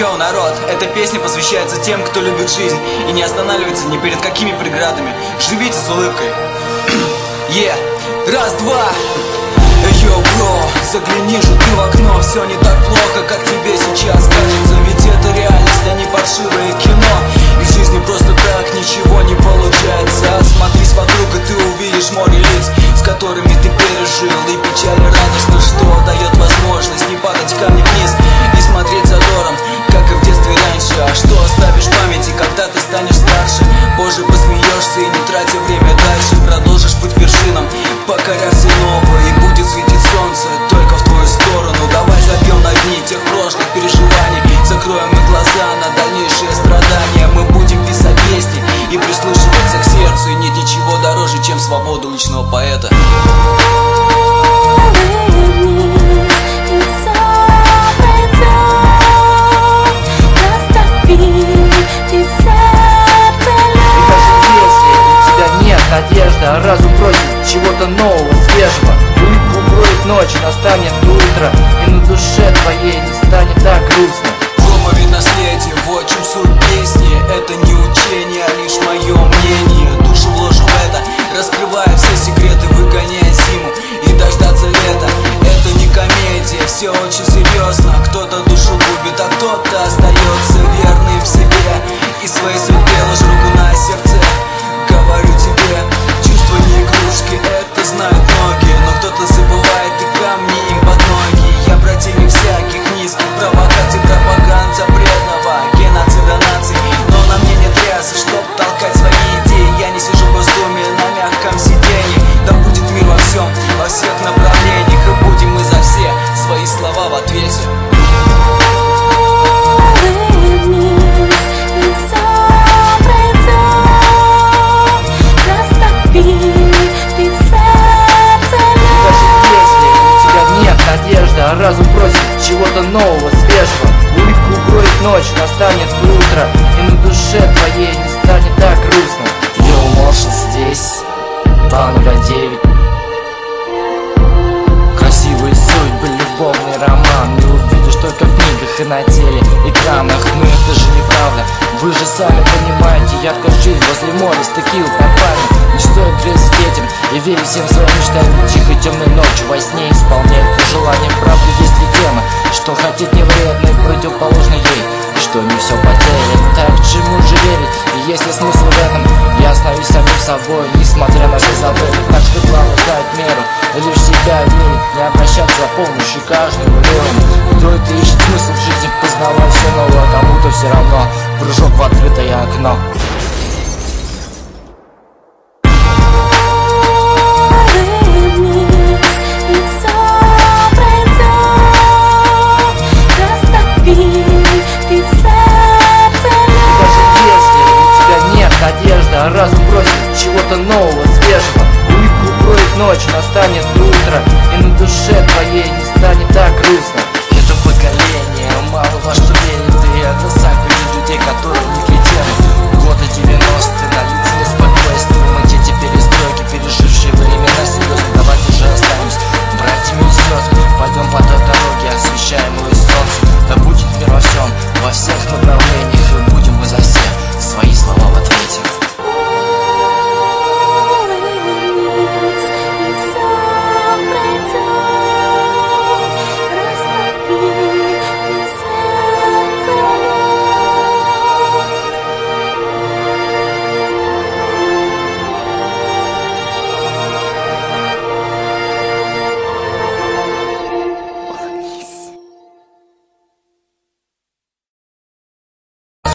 Йоу, народ, эта песня посвящается тем, кто любит жизнь и не останавливается ни перед какими преградами. Живите с улыбкой. Раз, два. Йоу, бро, загляни же ты в окно. Все не так плохо, как тебе сейчас кажется. Ведь это реальность, а не паршивое кино. И в жизни просто так ничего не получается. Осмотрись вокруг, и ты увидишь море лиц, с которыми ты пережил. И печаль, и радость, но что дает возможность не падать камнем вниз и смотреть задором, как и в детстве раньше. А что оставишь в памяти, когда ты станешь старше? Позже посмеешься и не тратя время дальше продолжишь путь к вершинам, покоря все новое. И будет светить солнце только в твою сторону. Давай забьем на дни тех прошлых переживаний, закроем мы глаза на дальнейшие страдания. Мы будем писать песни и прислушиваться к сердцу. И нет ничего дороже, чем свобода уличного поэта. Надежда, разум просит чего-то нового, свежего. Улыбку укроет ночь, настанет утро, и на душе твоей не станет так грустно. Дома ведь наследие, вот чем суть песни. Это не учение, а лишь мое мнение. Душу вложу в это, раскрывая все секреты, выгоняя зиму и дождаться лета. Это не комедия, все очень серьезно. Кто-то душу губит, а кто-то остается верным в себе и своей судьбе. Ложь руку на сердце, говорю тебе, чувства не игрушки, это знают многие. Но кто-то забывает, и камни им под ноги. Я противник всяких низких провокаций, пропаганд запретного геноцида наций. Но на мне нет рясы, чтоб толкать свои идеи. Я не сижу в Госдуме на мягком сиденье. Да будет мир во всем, во всех направлениях, и будем мы за все свои слова в ответе. Надежда, разум просит чего-то нового, свежего. Улыбку укроет ночь, настанет утро, и на душе твоей не станет так грустно. Йоу, Моша здесь, 209. Красивые судьбы, любовный роман не увидишь только в книгах и на телеэкранах. Но это же неправда, вы же сами понимаете. Яркая жизнь возле моря с текилой компанией. Не стоит грезить детям и верить всем своим мечтам. Тихой темной ночью во сне исполняет по желаниям. Правда есть ли тема, что хотеть не вредно и противоположно ей, и что не все потеряно. Так чему же верить, и есть ли смысл в этом? Я остаюсь самим собой, несмотря на все забыли. Так что главное знать меру и лишь себя верить, не обращаться за помощью каждому левому. Кто-то ищет смысл в жизни, познавать все новое, кому-то все равно прыжок в открытое окно.